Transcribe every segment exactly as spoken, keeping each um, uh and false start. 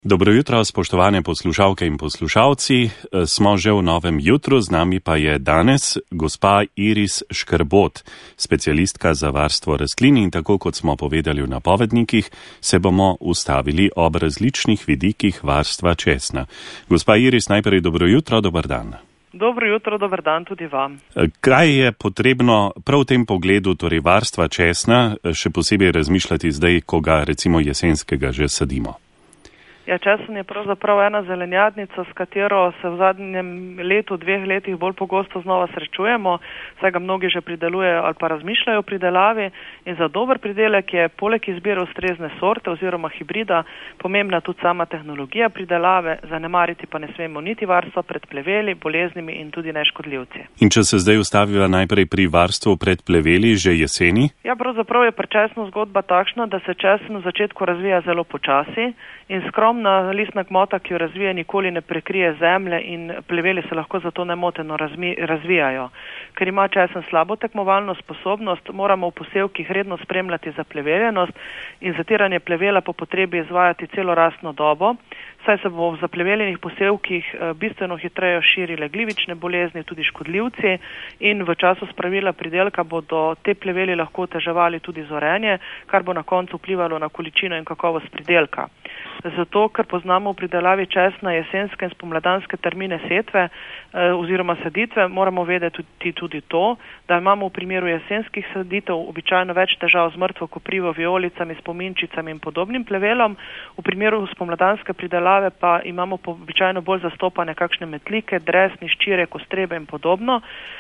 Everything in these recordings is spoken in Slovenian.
Dobro jutro, spoštovane poslušalke in poslušalci. Smo že v novem jutru, z nami pa je danes gospa Iris Škerbot, specialistka za varstvo rastlin in tako kot smo povedali v napovednikih, se bomo ustavili ob različnih vidikih varstva česna. Gospa Iris, najprej dobro jutro, dober dan. Dobro jutro, dober dan tudi vam. Kaj je potrebno prav v tem pogledu, torej varstva česna, še posebej razmišljati zdaj, ko ga recimo jesenskega že sadimo? Ja, česen je pravzaprav ena zelenjadnica, s katero se v zadnjem letu, dveh letih bolj pogosto znova srečujemo, saj ga mnogi že pridelujejo ali pa razmišljajo o pridelavi in za dober pridelek je poleg izbire ustrezne sorte oziroma hibrida pomembna tudi sama tehnologija pridelave, zanemariti pa ne smemo niti varstva pred pleveli, boleznimi in tudi neškodljivci. In če se zdaj ustaviva najprej pri varstvu pred pleveli že jeseni? Ja, pravzaprav je pri česnu zgodba takšna, da se česen v začetku razvija zelo počasi in skromna listna gmota, ki jo razvija, nikoli ne prekrije zemlje in pleveli se lahko zato nemoteno razmi, razvijajo. Ker ima česen slabo tekmovalno sposobnost, moramo v posevkih redno spremljati zapleveljenost in zatiranje plevela po potrebi izvajati celo rastno dobo, saj se bo v zapleveljenih posevkih bistveno hitreje širile glivične bolezni, tudi škodljivci in v času spravila pridelka bodo te pleveli lahko oteževali tudi zorenje, kar bo na koncu vplivalo na količino in kakovost pridelka. Zato, ker poznamo v pridelavi česna jesenske in spomladanske termine setve eh, oziroma saditve, moramo vedeti tudi, tudi to, da imamo v primeru jesenskih saditev običajno več težav z mrtvo koprivo, violicami, spominčicami in podobnim plevelom. V primeru spomladanske pridelave pa imamo običajno bolj zastopane kakšne metlike, dresni, ščire, kostrebe in podobno.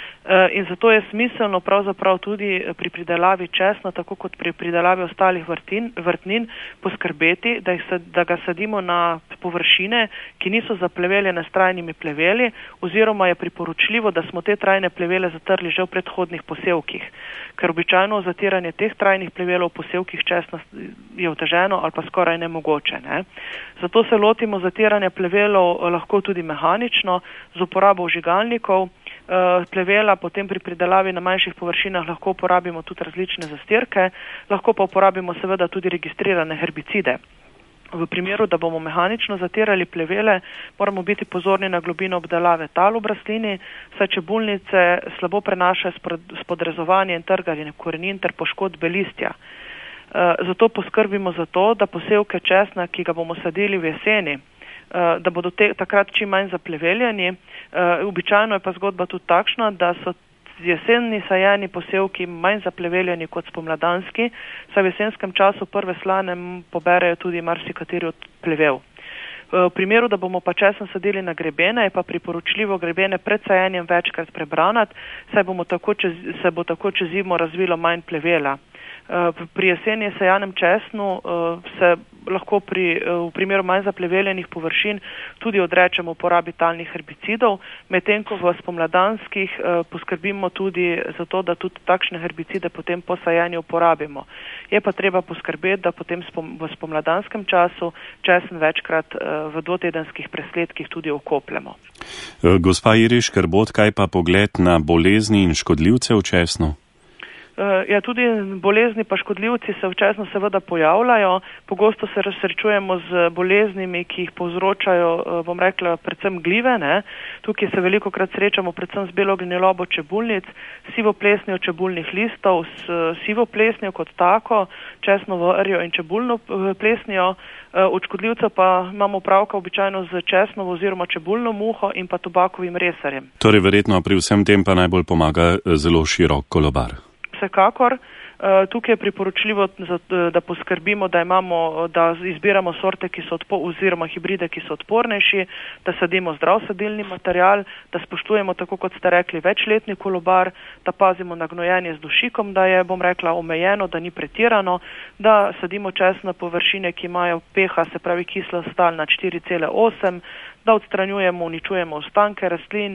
In zato je smiselno pravzaprav tudi pri pridelavi česna, tako kot pri pridelavi ostalih vrtin, vrtnin, poskrbeti, da, jih, da ga sadimo na površine, ki niso zapleveljene s trajnimi pleveli, oziroma je priporočljivo, da smo te trajne plevele zatrli že v predhodnih posevkih, ker običajno zatiranje teh trajnih plevelov v posevkih česna je oteženo ali pa skoraj nemogoče. Ne? Zato se lotimo zatiranja plevelov lahko tudi mehanično, z uporabo vžigalnikov. Plevela potem pri pridelavi na manjših površinah lahko uporabimo tudi različne zastirke, lahko pa uporabimo seveda tudi registrirane herbicide. V primeru, da bomo mehanično zatirali plevele, moramo biti pozorni na globino obdelave tal ob rastlini, saj čebulnice slabo prenašajo spodrezovanje in trganje korenin ter poškodbe listja. Zato poskrbimo za to, da posevke česna, ki ga bomo sadili v jeseni, da bodo te, takrat čim manj zapleveljeni. Uh, običajno je pa zgodba tudi takšna, da so jesenni sajeni posevki manj zapleveljeni kot spomladanski, saj v jesenskem času prve slane poberejo tudi marsikateri od plevel. V primeru, da bomo pa česen sadili na grebene, je pa priporočljivo grebene pred sajenjem večkrat prebranati, saj bomo tako čez, se bo tako čez zimo razvilo manj plevela. Pri jeseni sajanem česnu se lahko pri, v primeru manj zapleveljenih površin tudi odrečemo uporabi talnih herbicidov, medtem ko v spomladanskih poskrbimo tudi za to, da tudi takšne herbicide potem po sajenju uporabimo. Je pa treba poskrbeti, da potem v spomladanskem času česen večkrat v dvotedenskih presledkih tudi okopljemo. Gospa Iris Škerbot, kaj pa pogled na bolezni in škodljivce v česnu? Ja, tudi bolezni pa škodljivci se v česnu seveda pojavljajo. Pogosto se srečujemo z boleznimi, ki jih povzročajo, bom rekla, predvsem glive. Ne? Tukaj se veliko krat srečamo predvsem z belo gnilobo čebulnic, sivo plesnjo čebulnih listov, s sivo plesnjo kot tako, česnovo rjo in čebulno plesnjo. Od škodljivcev pa imamo pravka običajno z česnovo oziroma čebulno muho in pa tobakovim resarjem. Torej verjetno pri vsem tem pa najbolj pomaga zelo širok kolobar. Vsekakor. Tukaj je priporočljivo, da poskrbimo, da imamo, da izbiramo sorte, ki so odpo, oziroma hibride, ki so odpornejši, da sadimo zdrav sadilni material, da spoštujemo, tako kot ste rekli, večletni kolobar, da pazimo na gnojenje z dušikom, da je, bom rekla, omejeno, da ni pretirano, da sadimo česen na površine, ki imajo pH, se pravi kislo stal na štiri cela osem, da odstranjujemo, uničujemo ostanke rastlin,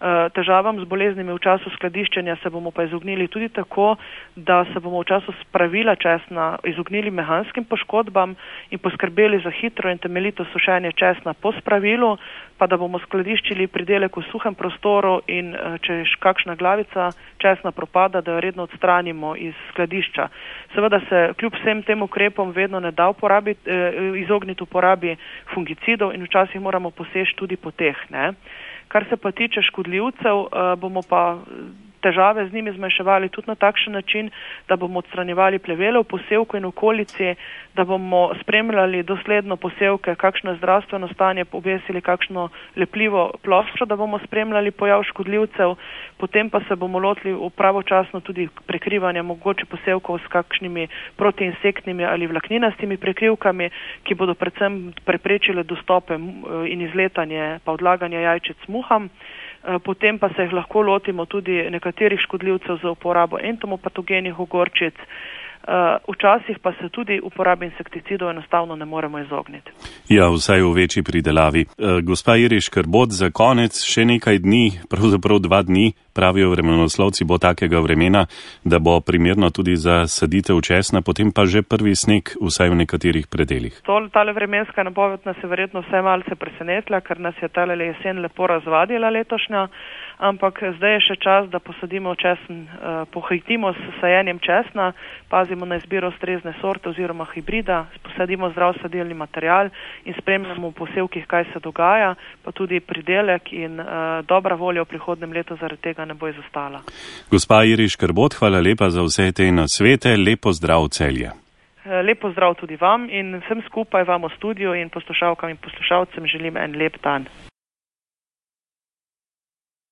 Težavam z boleznimi v času skladiščenja se bomo pa izognili tudi tako, da se bomo v času spravila česna izognili mehanskim poškodbam in poskrbeli za hitro in temeljito sušenje česna po spravilu, pa da bomo skladiščili pridelek v suhem prostoru in če je kakšna glavica česna propada, da jo redno odstranimo iz skladišča. Seveda se kljub vsem tem ukrepom vedno ne da uporabiti, eh, izogniti uporabi fungicidov in včasih moramo poseči tudi po teh, ne. Kar se pa tiče škodljivcev, eh, bomo pa težave z njimi zmanjševali tudi na takšen način, da bomo odstranjevali plevele v posevku in okolici, da bomo spremljali dosledno posevke, kakšno je zdravstveno stanje, obesili kakšno lepljivo ploščo, da bomo spremljali pojav škodljivcev, potem pa se bomo lotili pravočasno tudi prekrivanja mogoče posevkov s kakšnimi protiinsektnimi ali vlakninastimi prekrivkami, ki bodo predvsem preprečile dostope in izletanje pa odlaganje jajčec muham. Potem pa se jih lahko lotimo tudi nekaterih škodljivcev za uporabo entomopatogenih ogorčic. Včasih pa se tudi uporabi insekticidov enostavno ne moremo izogniti. Ja, vsaj v večji pridelavi. Gospa Iris Škrbot, za konec še nekaj dni, pravzaprav dva dni, pravijo vremenoslovci, bo takega vremena, da bo primerno tudi za saditev česna, potem pa že prvi sneg, vsaj v nekaterih predelih. Tole, tale vremenska napoved nas je verjetno vse malce presenetila, ker nas je tale jesen lepo razvadila letošnja, ampak zdaj je še čas, da posadimo česen, uh, pohitimo s sajenjem česna, pazimo na izbiro ustrezne sorte oziroma hibrida, posadimo zdrav sadelni material in spremljamo v posevkih, kaj se dogaja, pa tudi pridelek in uh, dobra volja v prihodnem letu zaradi tega ne bo izostala. Gospa Iris Škrbot, hvala lepa za vse te nasvete, lepo zdrav Celje. Lepo zdrav tudi vam in vsem skupaj vam v studiu in poslušalkam in poslušalcem želim en lep dan.